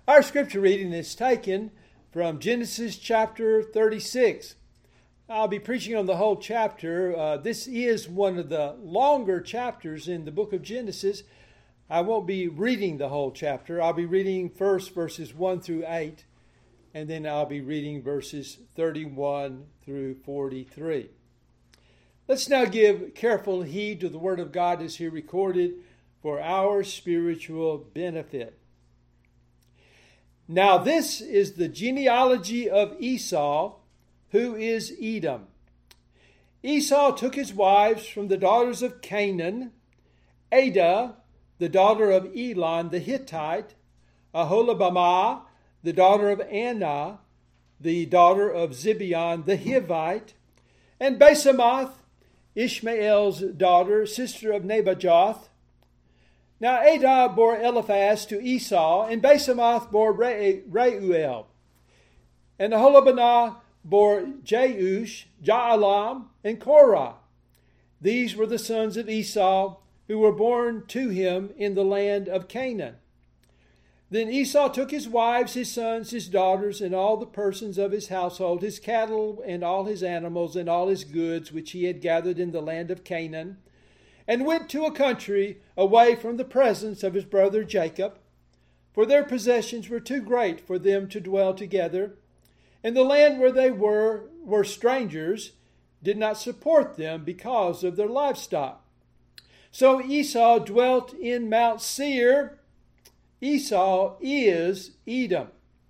Our scripture reading is taken from Genesis chapter 36. I'll be preaching on the whole chapter. This is one of the longer chapters in the book of Genesis. I won't be reading the whole chapter. I'll be reading first verses 1 through 8, and then I'll be reading verses 31 through 43. Let's now give careful heed to the word of God as here recorded for our spiritual benefit. Now this is the genealogy of Esau, who is Edom. Esau took his wives from the daughters of Canaan, Adah, the daughter of Elon the Hittite, Aholibamah, the daughter of Anah, the daughter of Zibeon the Hivite, and Basemath, Ishmael's daughter, sister of Nebajoth. Now Adah bore Eliphaz to Esau, and Basemath bore Reuel. And Aholibamah bore Jeush, Jaalam, and Korah. These were the sons of Esau, who were born to him in the land of Canaan. Then Esau took his wives, his sons, his daughters, and all the persons of his household, his cattle, and all his animals, and all his goods, which he had gathered in the land of Canaan, and went to a country away from the presence of his brother Jacob, for their possessions were too great for them to dwell together, and the land where they were strangers did not support them because of their livestock. So Esau dwelt in Mount Seir. Esau is Edom.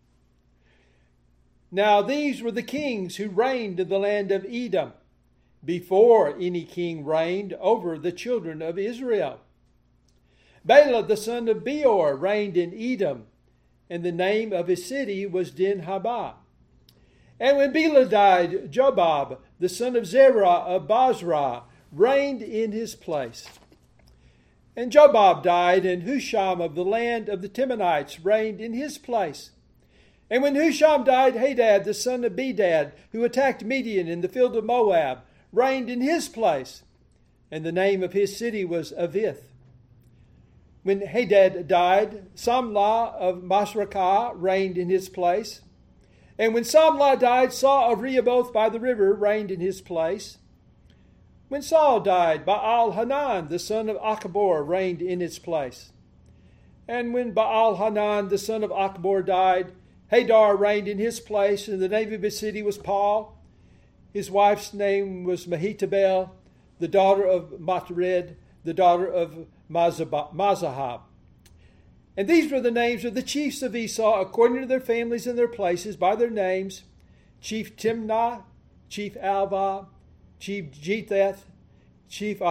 Now these were the kings who reigned in the land of Edom, before any king reigned over the children of Israel. Bela the son of Beor reigned in Edom, and the name of his city was Dinhabah. And when Bela died, Jobab the son of Zerah of Basra reigned in his place. And Jobab died, and Husham of the land of the Temanites reigned in his place. And when Husham died, Hadad the son of Bedad, who attacked Midian in the field of Moab, reigned in his place, and the name of his city was Avith. When Hadad died, Samlah of Masrekah reigned in his place. And when Samlah died, Saul of Rehoboth by the river reigned in his place. When Saul died, Baal-Hanan the son of Achbor reigned in its place. And when Baal-Hanan the son of Achbor died, Hadar reigned in his place, and the name of his city was Paul. His wife's name was Mehetabel, the daughter of Matred, the daughter of Mazahab. And these were the names of the chiefs of Esau, according to their families and their places, by their names: Chief Timnah, Chief Alvah, Chief Jetheth, Chief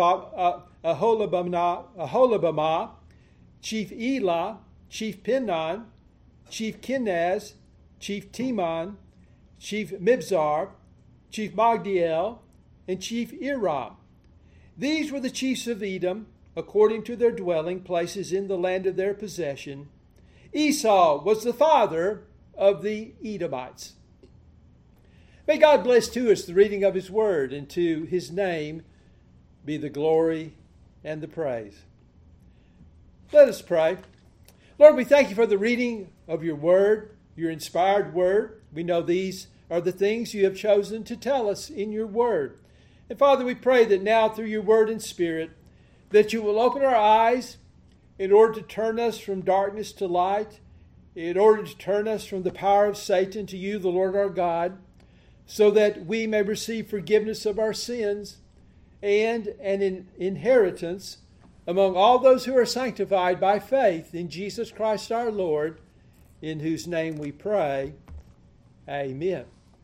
Aholibamah, Chief Elah, Chief Pinon, Chief Kenaz, Chief Timon, Chief Mibzar, Chief Magdiel, and Chief Iram. These were the chiefs of Edom, according to their dwelling places in the land of their possession. Esau was the father of the Edomites. May God bless to us the reading of his word, and to his name be the glory and the praise. Let us pray. Lord, we thank you for the reading of your word, your inspired word. We know these are the things you have chosen to tell us in your word. And Father, we pray that now through your word and spirit, that you will open our eyes in order to turn us from darkness to light, in order to turn us from the power of Satan to you, the Lord our God, so that we may receive forgiveness of our sins and an inheritance among all those who are sanctified by faith in Jesus Christ our Lord, in whose name we pray. Amen.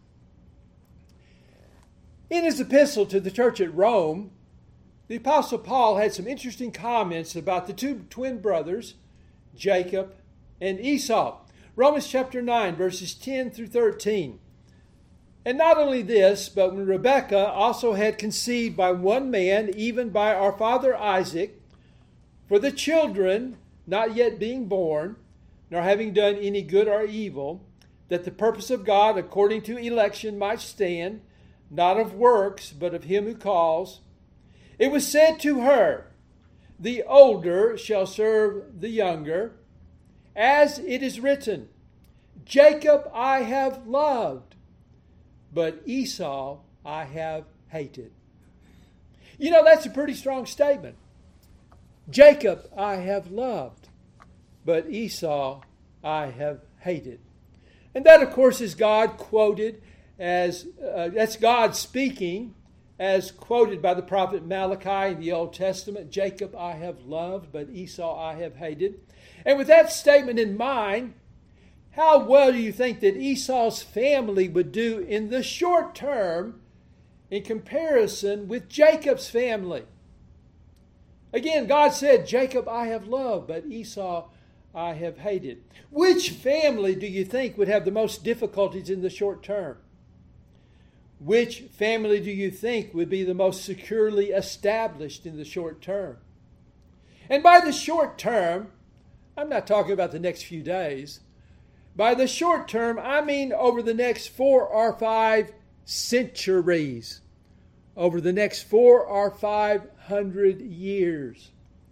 In his epistle to the church at Rome, the Apostle Paul had some interesting comments about the two twin brothers, Jacob and Esau. Romans chapter 9, verses 10 through 13. And not only this, but when Rebekah also had conceived by one man, even by our father Isaac, for the children not yet being born, nor having done any good or evil, that the purpose of God according to election might stand, not of works, but of him who calls, it was said to her, the older shall serve the younger. As it is written, Jacob I have loved, but Esau I have hated. You know, that's a pretty strong statement. Jacob I have loved, but Esau I have hated. And that, of course, is God quoted as, that's God speaking as quoted by the prophet Malachi in the Old Testament. Jacob I have loved, but Esau I have hated. And with that statement in mind, how well do you think that Esau's family would do in the short term in comparison with Jacob's family? Again, God said, Jacob I have loved, but Esau I have hated. Which family do you think would have the most difficulties in the short term? Which family do you think would be the most securely established in the short term? And by the short term, I'm not talking about the next few days. By the short term, I mean over the next 4 or 5 centuries. Over the next 400 or 500 years.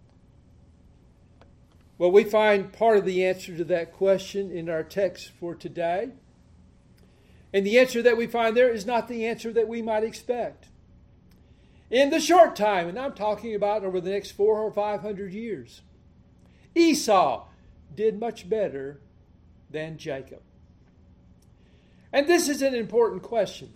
Well, we find part of the answer to that question in our text for today. And the answer that we find there is not the answer that we might expect. In the short time, and I'm talking about over the next 400 or 500 years, Esau did much better than Jacob. And this is an important question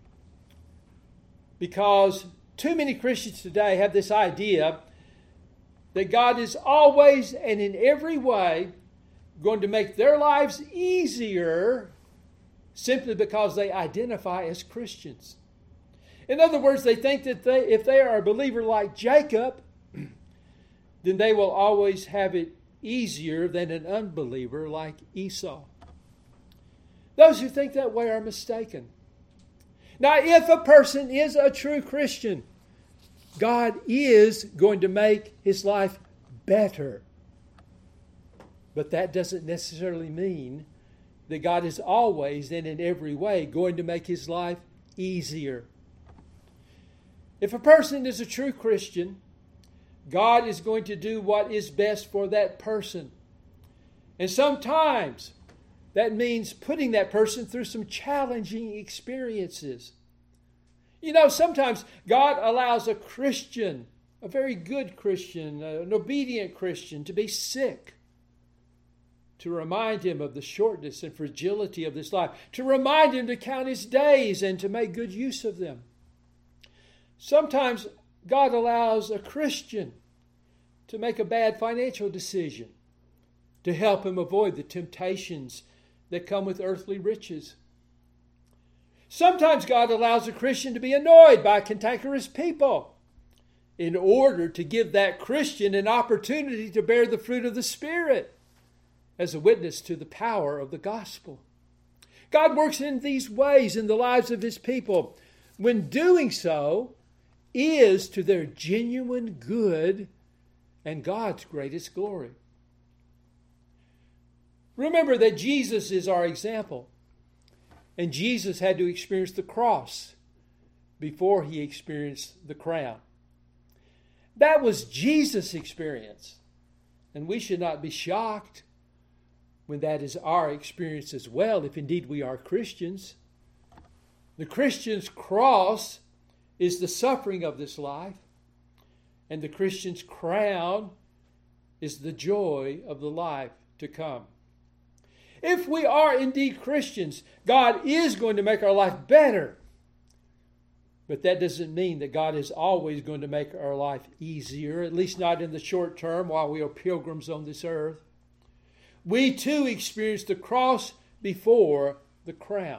because too many Christians today have this idea that God is always and in every way going to make their lives easier simply because they identify as Christians. In other words, they think that if they are a believer like Jacob, then they will always have it easier than an unbeliever like Esau. Those who think that way are mistaken. Now, if a person is a true Christian, God is going to make his life better. But that doesn't necessarily mean that God is always and in every way going to make his life easier. If a person is a true Christian, God is going to do what is best for that person. And sometimes that means putting that person through some challenging experiences. You know, sometimes God allows a Christian, a very good Christian, an obedient Christian, to be sick, to remind him of the shortness and fragility of this life, to remind him to count his days and to make good use of them. Sometimes God allows a Christian to make a bad financial decision to help him avoid the temptations that come with earthly riches. Sometimes God allows a Christian to be annoyed by cantankerous people in order to give that Christian an opportunity to bear the fruit of the Spirit as a witness to the power of the gospel. God works in these ways in the lives of his people, when doing so is to their genuine good and God's greatest glory. Remember that Jesus is our example, and Jesus had to experience the cross before he experienced the crown. That was Jesus' experience, and we should not be shocked when that is our experience as well, if indeed we are Christians. The Christian's cross is the suffering of this life, and the Christian's crown is the joy of the life to come. If we are indeed Christians, God is going to make our life better. But that doesn't mean that God is always going to make our life easier, at least not in the short term while we are pilgrims on this earth. We too experience the cross before the crown.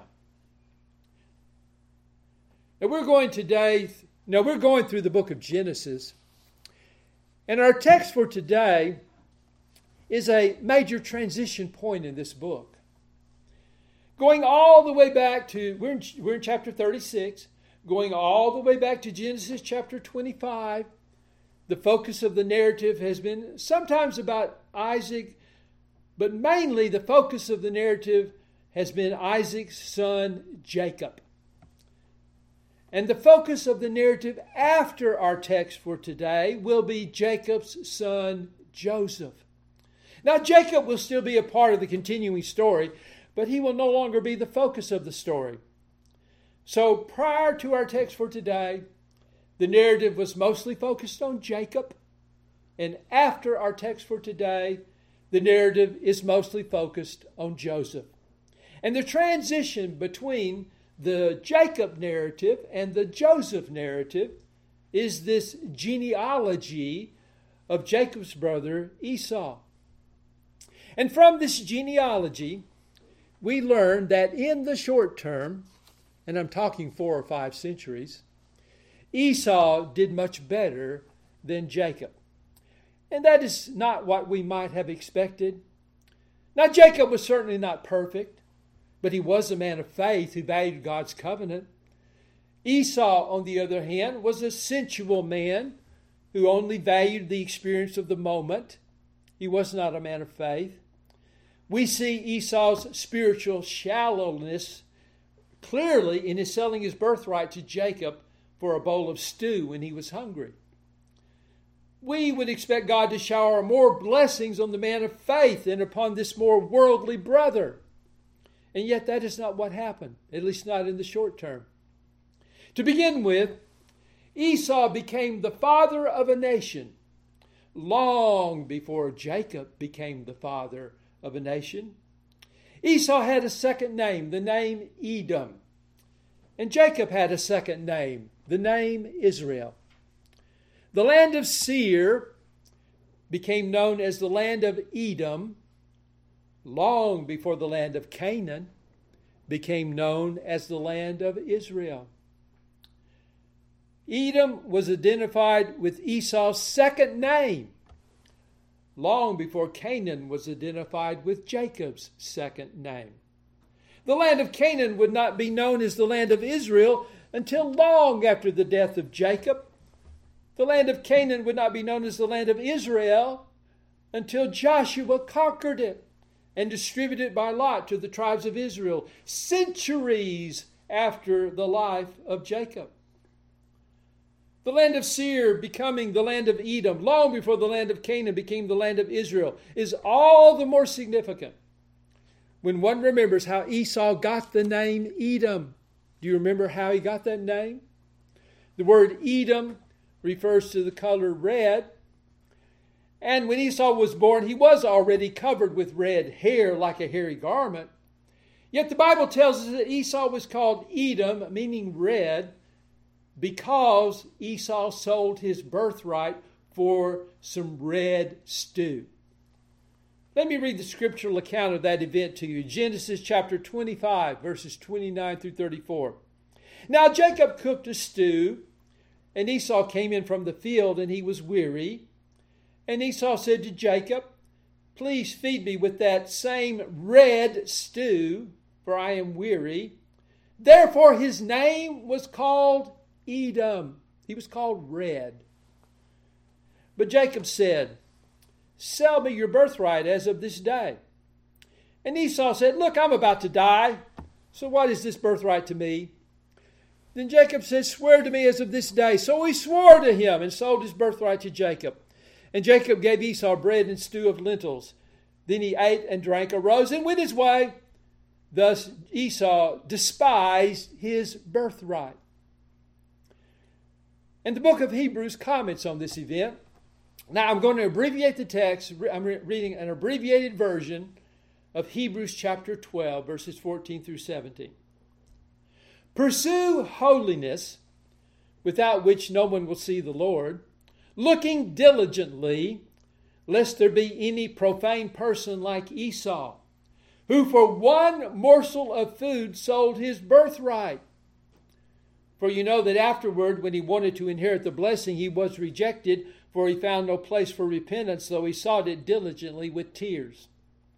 Now we're going through the book of Genesis. And our text for today is a major transition point in this book. Going all the way back to, we're in chapter 36, going all the way back to Genesis chapter 25, the focus of the narrative has been sometimes about Isaac, but mainly the focus of the narrative has been Isaac's son Jacob. And the focus of the narrative after our text for today will be Jacob's son Joseph. Now, Jacob will still be a part of the continuing story, but he will no longer be the focus of the story. So prior to our text for today, the narrative was mostly focused on Jacob. And after our text for today, the narrative is mostly focused on Joseph. And the transition between the Jacob narrative and the Joseph narrative is this genealogy of Jacob's brother Esau. And from this genealogy, we learn that in the short term, and I'm talking 4 or 5 centuries, Esau did much better than Jacob. And that is not what we might have expected. Now, Jacob was certainly not perfect, but he was a man of faith who valued God's covenant. Esau, on the other hand, was a sensual man who only valued the experience of the moment. He was not a man of faith. We see Esau's spiritual shallowness clearly in his selling his birthright to Jacob for a bowl of stew when he was hungry. We would expect God to shower more blessings on the man of faith than upon this more worldly brother. And yet that is not what happened, at least not in the short term. To begin with, Esau became the father of a nation long before Jacob became the father of a nation. Esau had a second name, the name Edom. And Jacob had a second name, the name Israel. The land of Seir became known as the land of Edom long before the land of Canaan became known as the land of Israel. Edom was identified with Esau's second name long before Canaan was identified with Jacob's second name. The land of Canaan would not be known as the land of Israel until long after the death of Jacob. The land of Canaan would not be known as the land of Israel until Joshua conquered it and distributed it by lot to the tribes of Israel, centuries after the life of Jacob. The land of Seir becoming the land of Edom, long before the land of Canaan became the land of Israel, is all the more significant when one remembers how Esau got the name Edom. Do you remember how he got that name? The word Edom refers to the color red. And when Esau was born, he was already covered with red hair like a hairy garment. Yet the Bible tells us that Esau was called Edom, meaning red, because Esau sold his birthright for some red stew. Let me read the scriptural account of that event to you. Genesis chapter 25, verses 29 through 34. Now Jacob cooked a stew, and Esau came in from the field, and he was weary. And Esau said to Jacob, "Please feed me with that same red stew, for I am weary." Therefore his name was called Edom. He was called Red. But Jacob said, "Sell me your birthright as of this day." And Esau said, "Look, I'm about to die, so what is this birthright to me?" Then Jacob said, "Swear to me as of this day." So he swore to him and sold his birthright to Jacob. And Jacob gave Esau bread and stew of lentils. Then he ate and drank, arose, and went his way. Thus Esau despised his birthright. And the book of Hebrews comments on this event. Now I'm going to abbreviate the text. I'm reading an abbreviated version of Hebrews chapter 12, verses 14 through 17. "Pursue holiness, without which no one will see the Lord, looking diligently, lest there be any profane person like Esau, who for one morsel of food sold his birthright. For you know that afterward, when he wanted to inherit the blessing, he was rejected, for he found no place for repentance, though he sought it diligently with tears."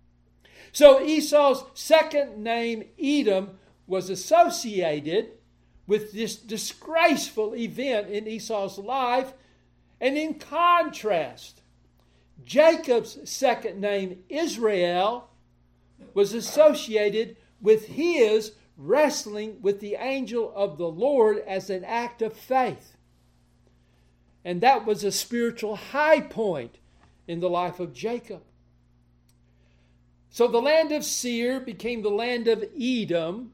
So Esau's second name, Edom, was associated with this disgraceful event in Esau's life. And in contrast, Jacob's second name, Israel, was associated with his wrestling with the angel of the Lord as an act of faith. And that was a spiritual high point in the life of Jacob. So the land of Seir became the land of Edom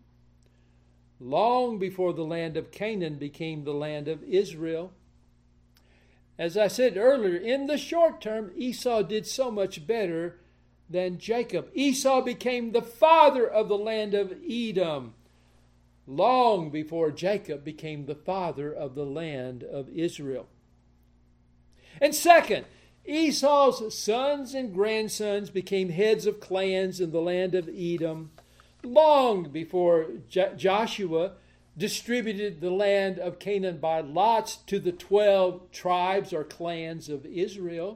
long before the land of Canaan became the land of Israel. As I said earlier, in the short term, Esau did so much better than Jacob. Esau became the father of the land of Edom long before Jacob became the father of the land of Israel. And second, Esau's sons and grandsons became heads of clans in the land of Edom long before Joshua distributed the land of Canaan by lots to the 12 tribes or clans of Israel.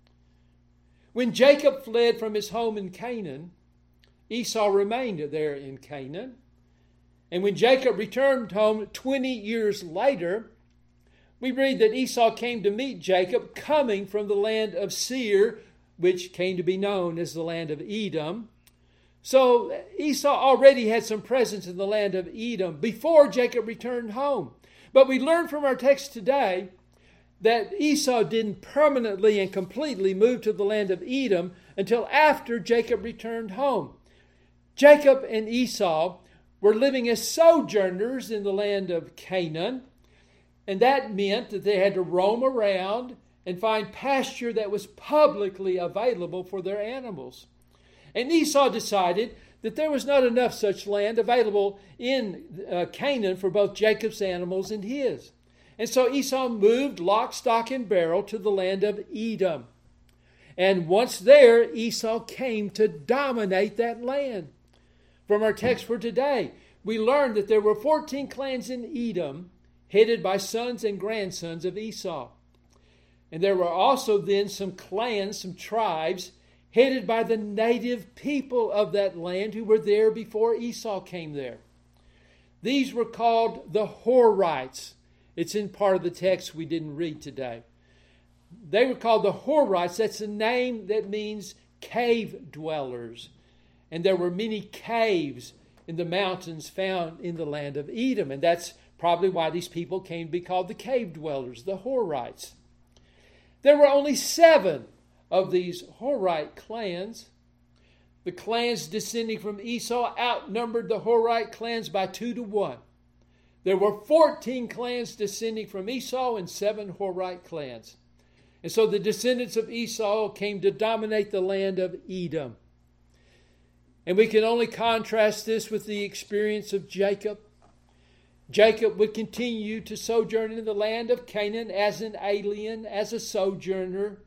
When Jacob fled from his home in Canaan, Esau remained there in Canaan. And when Jacob returned home 20 years later, we read that Esau came to meet Jacob coming from the land of Seir, which came to be known as the land of Edom. So Esau already had some presence in the land of Edom before Jacob returned home. But we learn from our text today that Esau didn't permanently and completely move to the land of Edom until after Jacob returned home. Jacob and Esau were living as sojourners in the land of Canaan, and that meant that they had to roam around and find pasture that was publicly available for their animals. And Esau decided that there was not enough such land available in Canaan for both Jacob's animals and his. And so Esau moved lock, stock, and barrel to the land of Edom. And once there, Esau came to dominate that land. From our text for today, we learned that there were 14 clans in Edom, headed by sons and grandsons of Esau. And there were also then some clans, some tribes, headed by the native people of that land who were there before Esau came there. These were called the Horites. It's in part of the text we didn't read today. They were called the Horites. That's a name that means cave dwellers. And there were many caves in the mountains found in the land of Edom. And that's probably why these people came to be called the cave dwellers, the Horites. There were only 7 of these Horite clans. The clans descending from Esau outnumbered the Horite clans by 2 to 1. There were 14 clans descending from Esau and 7 Horite clans. And so the descendants of Esau came to dominate the land of Edom. And we can only contrast this with the experience of Jacob. Jacob would continue to sojourn in the land of Canaan as an alien, as a sojourner.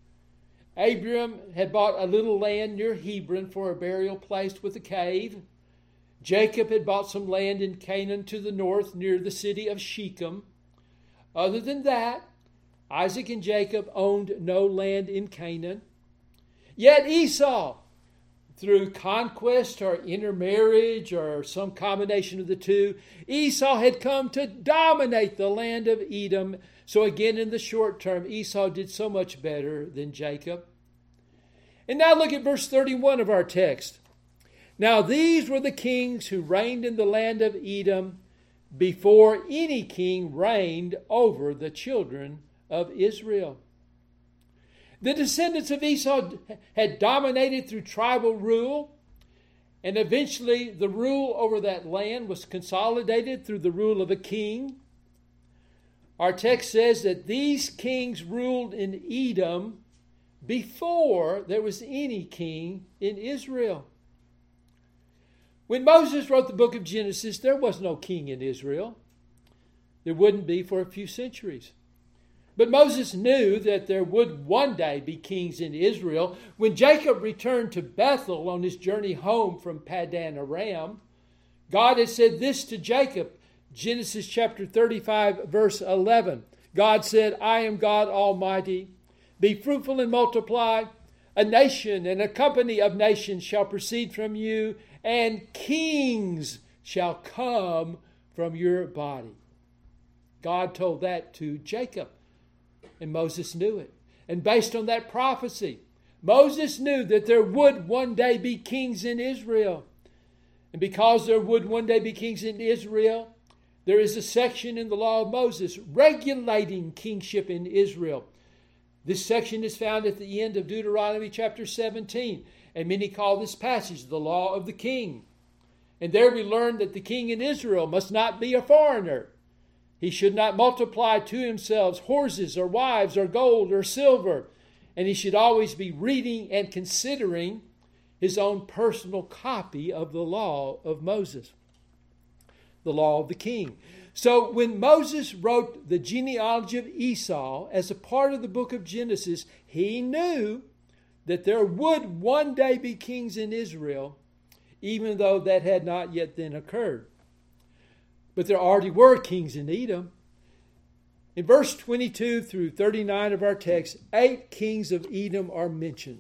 Abram had bought a little land near Hebron for a burial place with a cave. Jacob had bought some land in Canaan to the north near the city of Shechem. Other than that, Isaac and Jacob owned no land in Canaan. Yet Esau, through conquest or intermarriage or some combination of the two, Esau had come to dominate the land of Edom. So again, in the short term, Esau did so much better than Jacob. And now look at verse 31 of our text. Now these were the kings who reigned in the land of Edom before any king reigned over the children of Israel. The descendants of Esau had dominated through tribal rule, and eventually the rule over that land was consolidated through the rule of a king. Our text says that these kings ruled in Edom before there was any king in Israel. When Moses wrote the book of Genesis, there was no king in Israel. There wouldn't be for a few centuries. But Moses knew that there would one day be kings in Israel. When Jacob returned to Bethel on his journey home from Paddan Aram, God had said this to Jacob, Genesis chapter 35, verse 11. God said, I am God Almighty. Be fruitful and multiply. A nation and a company of nations shall proceed from you, and kings shall come from your body. God told that to Jacob, and Moses knew it. And based on that prophecy, Moses knew that there would one day be kings in Israel. And because there would one day be kings in Israel, there is a section in the law of Moses regulating kingship in Israel. This section is found at the end of Deuteronomy chapter 17. And many call this passage the law of the king. And there we learn that the king in Israel must not be a foreigner. He should not multiply to himself horses or wives or gold or silver. And he should always be reading and considering his own personal copy of the law of Moses, the law of the king. So when Moses wrote the genealogy of Esau as a part of the book of Genesis, he knew that there would one day be kings in Israel, even though that had not yet then occurred. But there already were kings in Edom. In verse 22 through 39 of our text, 8 kings of Edom are mentioned.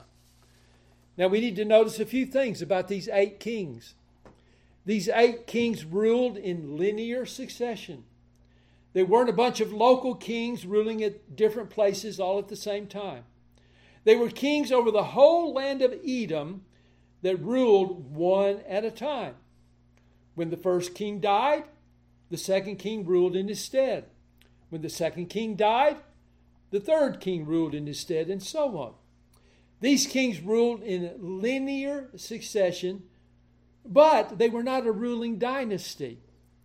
Now we need to notice a few things about these 8 kings. These 8 kings ruled in linear succession. They weren't a bunch of local kings ruling at different places all at the same time. They were kings over the whole land of Edom that ruled one at a time. When the first king died, the second king ruled in his stead. When the second king died, the third king ruled in his stead, and so on. These kings ruled in linear succession, but they were not a ruling dynasty.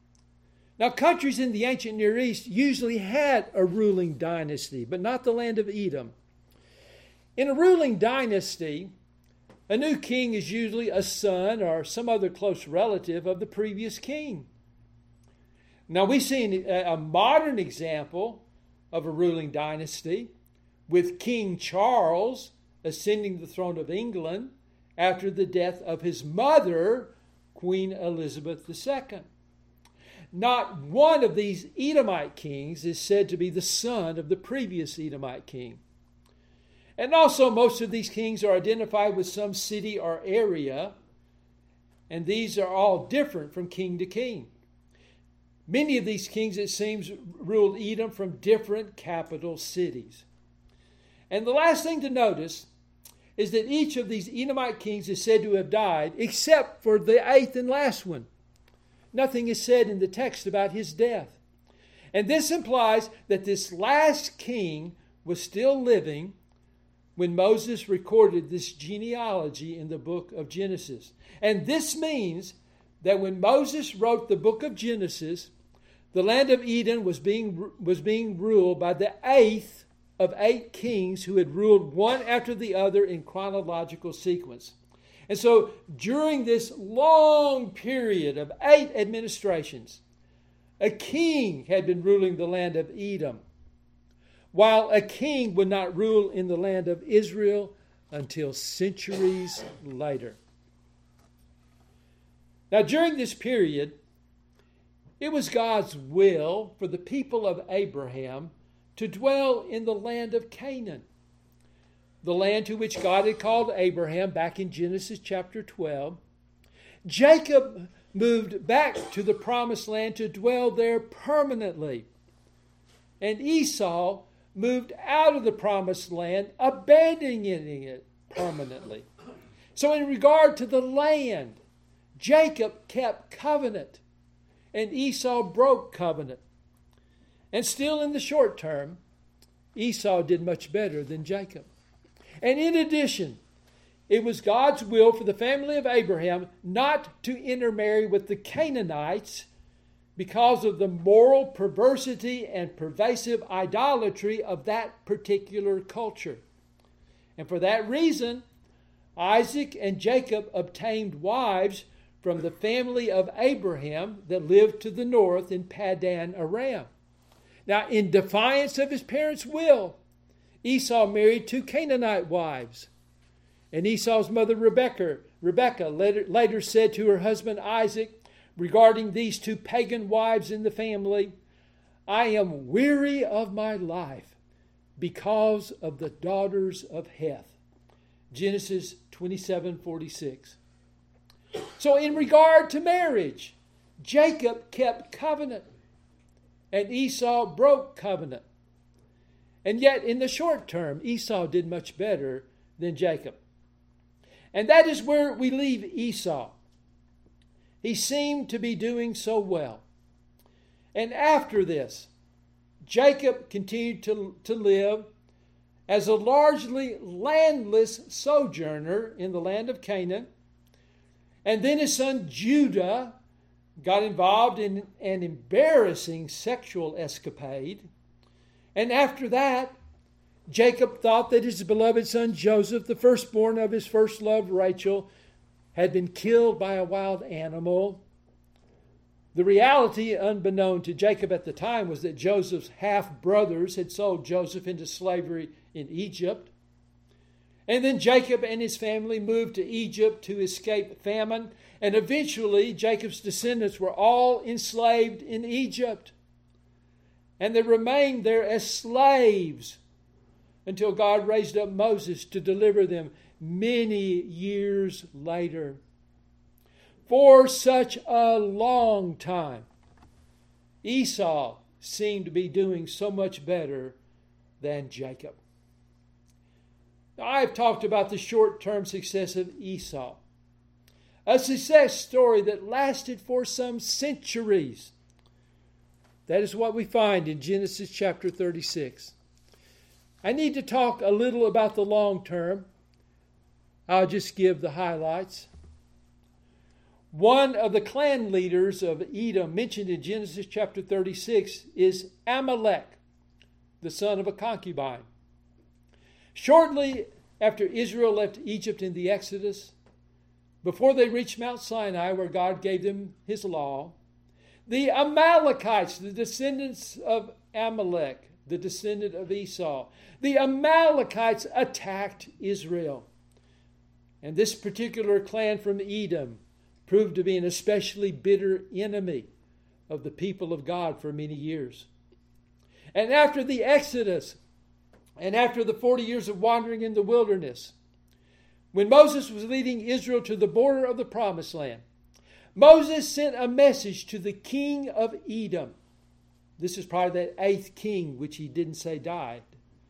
Now, countries in the ancient Near East usually had a ruling dynasty, but not the land of Edom. In a ruling dynasty, a new king is usually a son or some other close relative of the previous king. Now, we see a modern example of a ruling dynasty with King Charles ascending the throne of England after the death of his mother, Queen Elizabeth II. Not one of these Edomite kings is said to be the son of the previous Edomite king. And also, most of these kings are identified with some city or area, and these are all different from king to king. Many of these kings, it seems, ruled Edom from different capital cities. And the last thing to notice is that each of these Edomite kings is said to have died, except for the 8th and last one. Nothing is said in the text about his death. And this implies that this last king was still living when Moses recorded this genealogy in the book of Genesis. And this means that when Moses wrote the book of Genesis, the land of Edom was being ruled by the 8th of 8 kings who had ruled one after the other in chronological sequence. And so during this long period of 8 administrations, a king had been ruling the land of Edom, while a king would not rule in the land of Israel until centuries later. Now, during this period, it was God's will for the people of Abraham to dwell in the land of Canaan, the land to which God had called Abraham back in Genesis chapter 12. Jacob moved back to the promised land to dwell there permanently, and Esau moved out of the promised land, abandoning it permanently. So in regard to the land, Jacob kept covenant, and Esau broke covenant. And still in the short term, Esau did much better than Jacob. And in addition, it was God's will for the family of Abraham not to intermarry with the Canaanites because of the moral perversity and pervasive idolatry of that particular culture. And for that reason, Isaac and Jacob obtained wives from the family of Abraham that lived to the north in Paddan Aram. Now, in defiance of his parents' will, Esau married 2 Canaanite wives. And Esau's mother Rebekah later said to her husband Isaac, regarding these 2 pagan wives in the family, "I am weary of my life because of the daughters of Heth." Genesis 27:46. So in regard to marriage, Jacob kept covenant and Esau broke covenant. And yet in the short term, Esau did much better than Jacob. And that is where we leave Esau. He seemed to be doing so well. And after this, Jacob continued to live, as a largely landless sojourner in the land of Canaan. And then his son Judah got involved in an embarrassing sexual escapade. And after that, Jacob thought that his beloved son Joseph, the firstborn of his first love Rachel, had been killed by a wild animal. The reality, unbeknown to Jacob at the time, was that Joseph's half-brothers had sold Joseph into slavery in Egypt. And then Jacob and his family moved to Egypt to escape famine. And eventually, Jacob's descendants were all enslaved in Egypt. And they remained there as slaves until God raised up Moses to deliver them many years later. For such a long time, Esau seemed to be doing so much better than Jacob. Now, I've talked about the short-term success of Esau, a success story that lasted for some centuries. That is what we find in Genesis chapter 36. I need to talk a little about the long term. I'll just give the highlights. One of the clan leaders of Edom mentioned in Genesis chapter 36 is Amalek, the son of a concubine. Shortly after Israel left Egypt in the Exodus, before they reached Mount Sinai where God gave them his law, the Amalekites, the descendants of Amalek, the descendant of Esau, the Amalekites attacked Israel. And this particular clan from Edom proved to be an especially bitter enemy of the people of God for many years. And after the Exodus, and after the 40 years of wandering in the wilderness, when Moses was leading Israel to the border of the Promised Land, Moses sent a message to the king of Edom. This is probably that eighth king, which he didn't say died.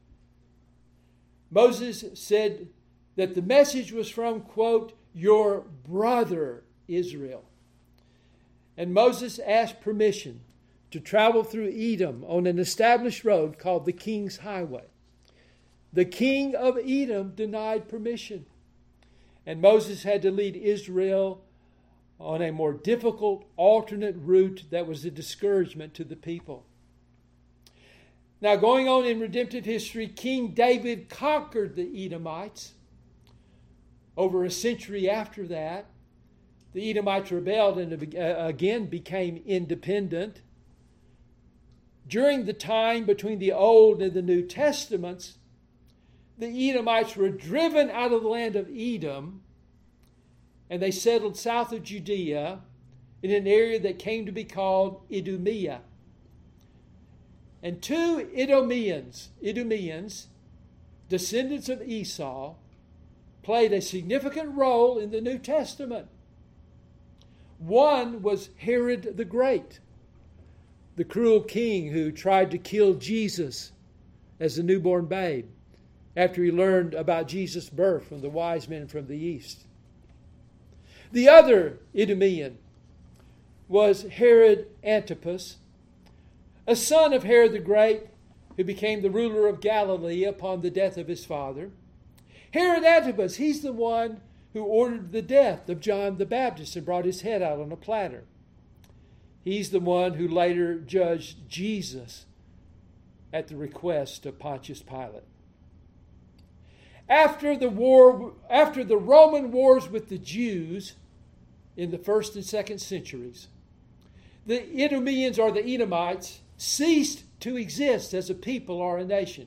Moses said that the message was from, quote, your brother Israel. And Moses asked permission to travel through Edom on an established road called the King's Highway. The king of Edom denied permission, and Moses had to lead Israel on a more difficult alternate route that was a discouragement to the people. Now, going on in redemptive history, King David conquered the Edomites. Over a century after that, the Edomites rebelled and again became independent. During the time between the Old and the New Testaments, the Edomites were driven out of the land of Edom, and they settled south of Judea in an area that came to be called Idumea. And two Idumeans, descendants of Esau, played a significant role in the New Testament. One was Herod the Great, the cruel king who tried to kill Jesus as a newborn babe after he learned about Jesus' birth from the wise men from the east. The other Idumean was Herod Antipas, a son of Herod the Great who became the ruler of Galilee upon the death of his father. Herod Antipas, he's the one who ordered the death of John the Baptist and brought his head out on a platter. He's the one who later judged Jesus at the request of Pontius Pilate. After the Roman wars with the Jews in the 1st and 2nd centuries, the Idumeans or the Edomites ceased to exist as a people or a nation.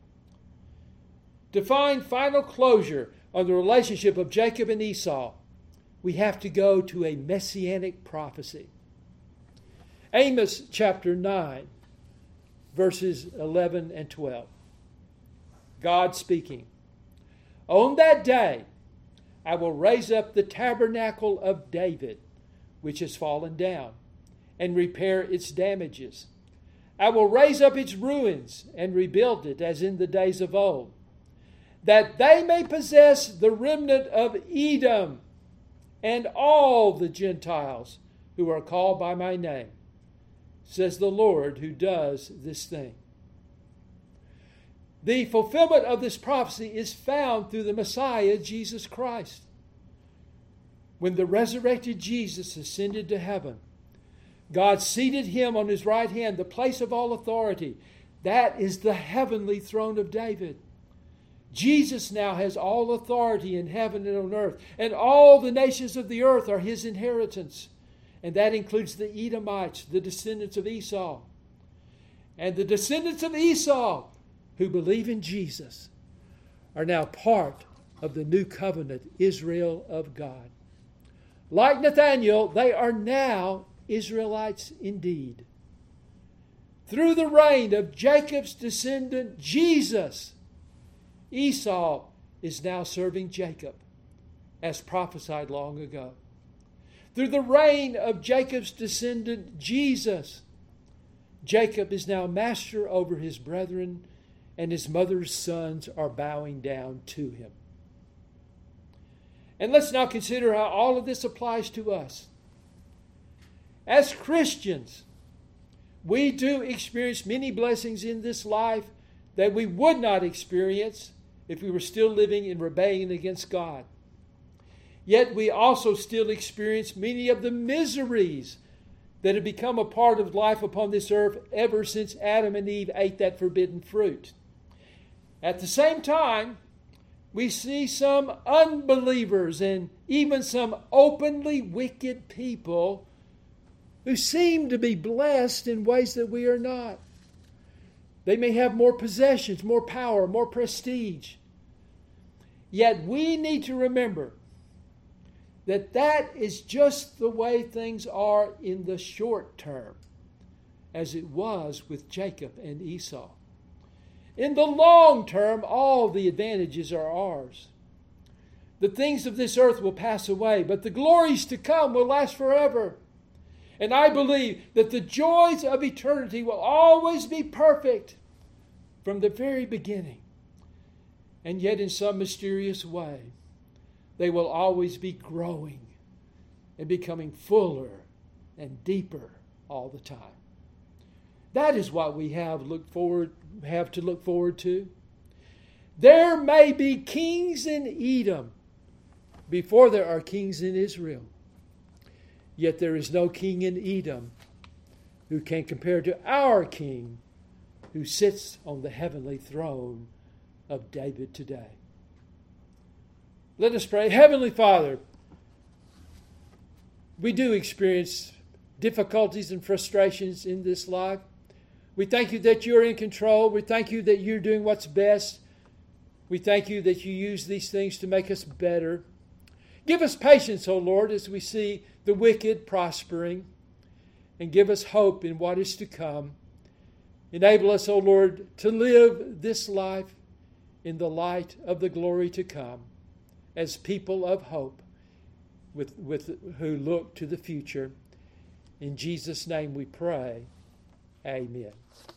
To find final closure on the relationship of Jacob and Esau, we have to go to a messianic prophecy. Amos chapter 9, verses 11 and 12. God speaking. On that day, I will raise up the tabernacle of David, which has fallen down, and repair its damages. I will raise up its ruins and rebuild it as in the days of old, that they may possess the remnant of Edom and all the Gentiles who are called by my name, says the Lord who does this thing. The fulfillment of this prophecy is found through the Messiah, Jesus Christ. When the resurrected Jesus ascended to heaven, God seated him on his right hand, the place of all authority. That is the heavenly throne of David. Jesus now has all authority in heaven and on earth, and all the nations of the earth are his inheritance. And that includes the Edomites, the descendants of Esau. And the descendants of Esau, who believe in Jesus, are now part of the new covenant, Israel of God. Like Nathanael, they are now Israelites indeed. Through the reign of Jacob's descendant, Jesus, Esau is now serving Jacob, as prophesied long ago. Through the reign of Jacob's descendant, Jesus, Jacob is now master over his brethren, and his mother's sons are bowing down to him. And let's now consider how all of this applies to us. As Christians, we do experience many blessings in this life that we would not experience if we were still living in rebellion against God. Yet we also still experience many of the miseries that have become a part of life upon this earth ever since Adam and Eve ate that forbidden fruit. At the same time, we see some unbelievers and even some openly wicked people who seem to be blessed in ways that we are not. They may have more possessions, more power, more prestige. Yet we need to remember that that is just the way things are in the short term, as it was with Jacob and Esau. In the long term, all the advantages are ours. The things of this earth will pass away, but the glories to come will last forever. And I believe that the joys of eternity will always be perfect from the very beginning. And yet in some mysterious way, they will always be growing and becoming fuller and deeper all the time. That is what we have to look forward to. There may be kings in Edom before there are kings in Israel. Yet there is no king in Edom who can compare to our King who sits on the heavenly throne of David today. Let us pray. Heavenly Father, we do experience difficulties and frustrations in this life. We thank you that you're in control. We thank you that you're doing what's best. We thank you that you use these things to make us better. Give us patience, O Lord, as we see the wicked prospering, and give us hope in what is to come. Enable us, O Lord, to live this life in the light of the glory to come, as people of hope who look to the future. In Jesus' name we pray. Amen.